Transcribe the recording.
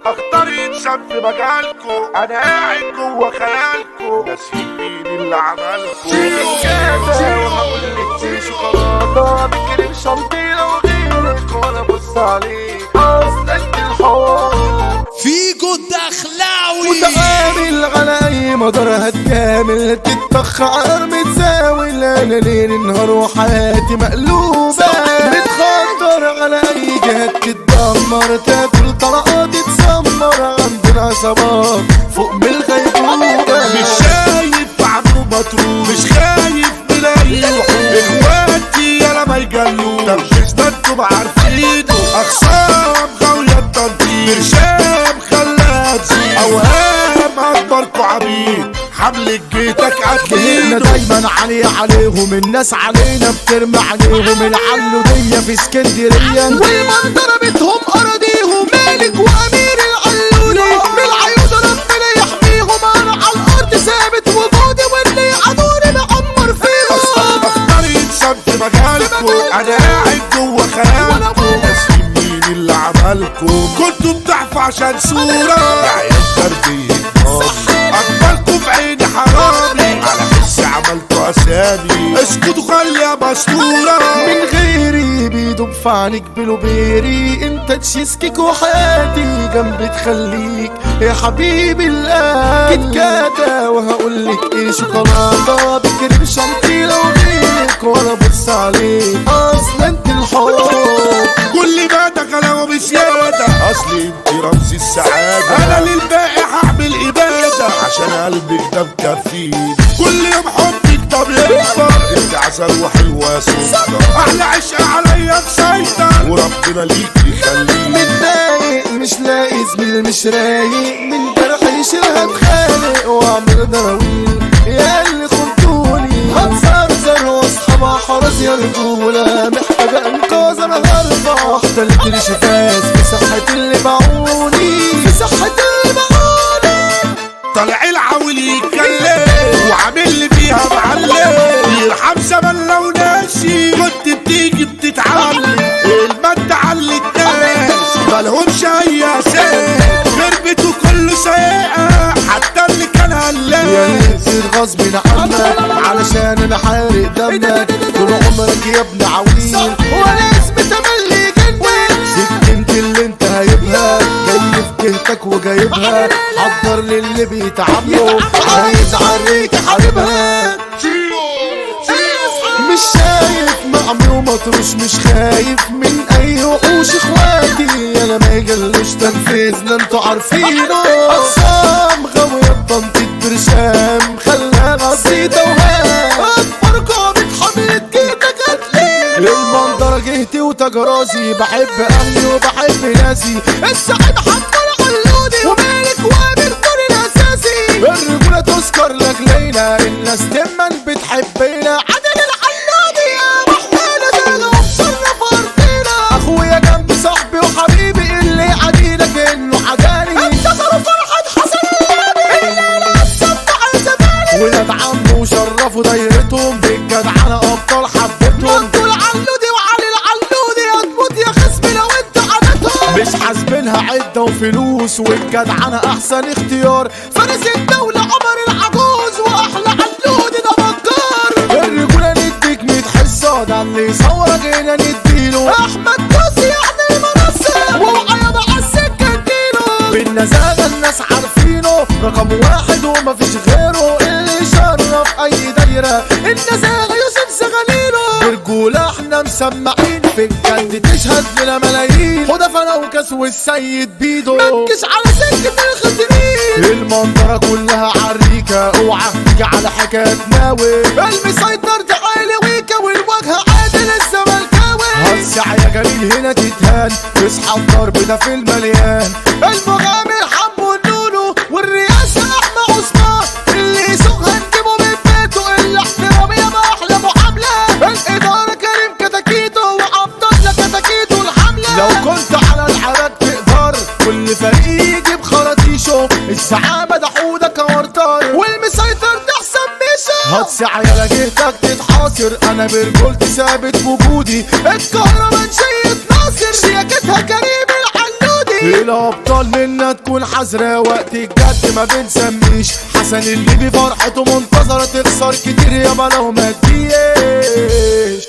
اختار انسان في مجالكو، انا قاعد جوه خيالكو، ناسين مين اللي عملكو. شيكاتا وهقولك دي شوكولاتة بكريم شانتيه وغيرك وانا بص عليك اصل انت الحوار فيجو الدخلاوي متعامل على اي مدار هتكامل تتأخر متزاول انا ليل نهار وحياتي مقلوبة متخدر على اي جهة تتدمر تاكل طلقات تتسمر عندنا عصابات فوق من الغيبوبة مش شايف عمرو مطروح، مش خايف من اي وحوش، اخواتي يالا ما يجلوش، تمشيش ده انتم عارفينه، اخصام غاوية التنطيط، برشام خلاها تزيد، اوهام اكبركوا عبيد، حملة جيتك احنا اكيد. دايما عليهم الناس علينا بترمي عليهم العلودية في اسكندرية والمنظرة بتهم اراضيهم مالك وامير العلولي من العيون ربنا يحميهم انا على الارض ثابت وجودي واللي يعادوني بعمر فيهم اختار انسان في مجالكو، انا قاعد جوه خيالكو، ناسين مين اللي عملكو، كنتوا بتحفوا عشان صورة عيال تربية ناري، اكبركوا في عيني حرامي، على حس عملتوا اسامي، اسكتوا خليها مستورة. من غيري بيدوب في عينيك بلوبيري انت تشيسكيك وحياتي جنبي تخليك يا حبيبي القلب كتكاتا وهقولك ايه شوكولاتة بكريم شانتيه لو غيرك وانا بص عليك اصل انت الحب كل ما دخلوا بزيادة، اصل انت رمز السعادة، انا للباقي هعمل ابادة عشان قلبك ده مكفيني، كل يوم حبك ده بيكبر، انت عسل وحلوة سكر، احلى عشق عليا مسيطر، وربنا ليك يخليك. متضايق مش لاقي زميل مش رايق من جرح يشيلها بخالق واعمل دراويل يا اللي خنتوني هتزرزر واصحاب حرس يا رجولة محتاجة انقاذ انا هربع واحدة اللي تريش فاس في صحة اللي باعوني في صحة اللي باعوني طالع العول يتكلم وعامل لي فيها معلم، يرحم زمان لو ناسي كنت بتيجي بتتعلم، المادة على الناس مالهمش اي اساس، خربته كله سيئة حتى اللي كان يا هلاس. يصير غصب عنك علشان انا حارق دمك طول عمرك يا ابن عويل وانا اسمي تملي جنك سكنت اللي انت هايبها جاي في جهتك وجايبها حضر للي بيتعاملوا عايز عريك حاربها مش شايف معمي ومطروش مش خايف من اي وحوش اخواتي انا ما يجلوش تنفيذنا انتوا عارفينه اقسام غاوية تنطيط برشام خلاها بسيطة وهام اكبركم بتحملت جيتك هتلين المنظرة جهتي وتجراسي بحب اهلي وبحب ناسي السعيد حمر علودي ومالك وامر دوري الاساسي الرجولة تذكر لك ليلى الناس تمن بتحبنا عدل العلودي يا محمد انا وبشرف ارضينا اخويا جنب صاحبي وحبيبي اللي عديلك انه عداني انتصروا فرحة حسن الليلة السبع زمالي ولاد عمه وشرفوا دايرتهم بالجدعنة ابطال حبتهم انتوا العلودي وعلي العلودي هتموت يا خصمي لو انت عدتهم مش حاسبينها عدة وفلوس والجدعنة احسن اختيار فارس الدولة عمر العجوز واحلى علودي ده بكار الرجولة نديك 100 حصة ده اللي يصورك هنا نديله احمد كوسي يعني المنصة ووعيا مع السكة اديله بالنزاهة الناس عارفينه رقم واحد ومفيش غيره اللي يشرف اي دايرة النزاهة يوسف زغليله برجولة احنا مسمعين في الجد تشهد لنا ملايين خد فانا وكاس والسيد بيدو مكش على سكة الخطرين المنظرة كلها عريكة اوعى تيجي على حكاية ناوي المسيطر ده عالي ويكا والوجه عادل الزملكاوي هالساعة يا جميل هنا تتهان اصحى الضرب ده في المليان المغامر حمو النونو والرئاسة احمد عثمان اللي يسوقها نجيبه من بيته الاحترام يا احلى معاملة الادارة كريم كتاكيتو وعبد الله كتاكيتو الحملة لو كنت على الحراك تقدر كل فريق يجي بخراطيشه الزعامة ده حودك ورطار والمسيطر ده حسن ميشو هتسعى يا جهتك تتحاصر انا برجولتي ثابت وجودي الكهرباء نشيط ناصر شياكتها كريم العلودي الابطال الاطفال منا تكون حذرة وقت الجد ما بنسميش حسن اللي بفرحته منتظرة تخسر كتير يابا لو ما تجيش